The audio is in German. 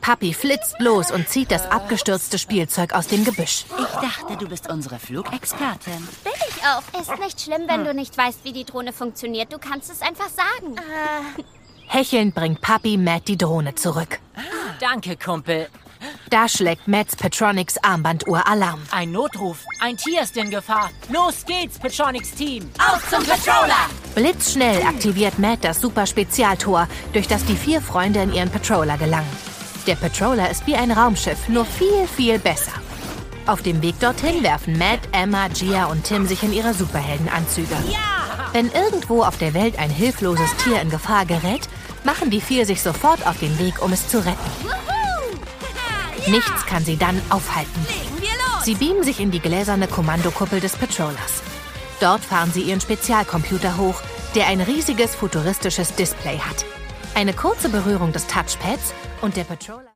Papi flitzt los und zieht das abgestürzte Spielzeug aus dem Gebüsch. Ich dachte, du bist unsere Flugexpertin. Bin ich auch. Ist nicht schlimm, wenn du nicht weißt, wie die Drohne funktioniert. Du kannst es einfach sagen. Hechelnd bringt Papi Matt die Drohne zurück. Danke, Kumpel. Da schlägt Matts Petronics Armbanduhr Alarm. Ein Notruf. Ein Tier ist in Gefahr. Los geht's, Petronics Team. Auf zum Patroller! Blitzschnell aktiviert Matt das Super-Spezialtor, durch das die 4 Freunde in ihren Patroller gelangen. Der Patroller ist wie ein Raumschiff, nur viel, viel besser. Auf dem Weg dorthin werfen Matt, Emma, Gia und Tim sich in ihre Superheldenanzüge. Wenn irgendwo auf der Welt ein hilfloses Tier in Gefahr gerät, machen die 4 sich sofort auf den Weg, um es zu retten. Nichts kann sie dann aufhalten. Sie beamen sich in die gläserne Kommandokuppel des Patrollers. Dort fahren sie ihren Spezialcomputer hoch, der ein riesiges futuristisches Display hat. Eine kurze Berührung des Touchpads und der Patroller...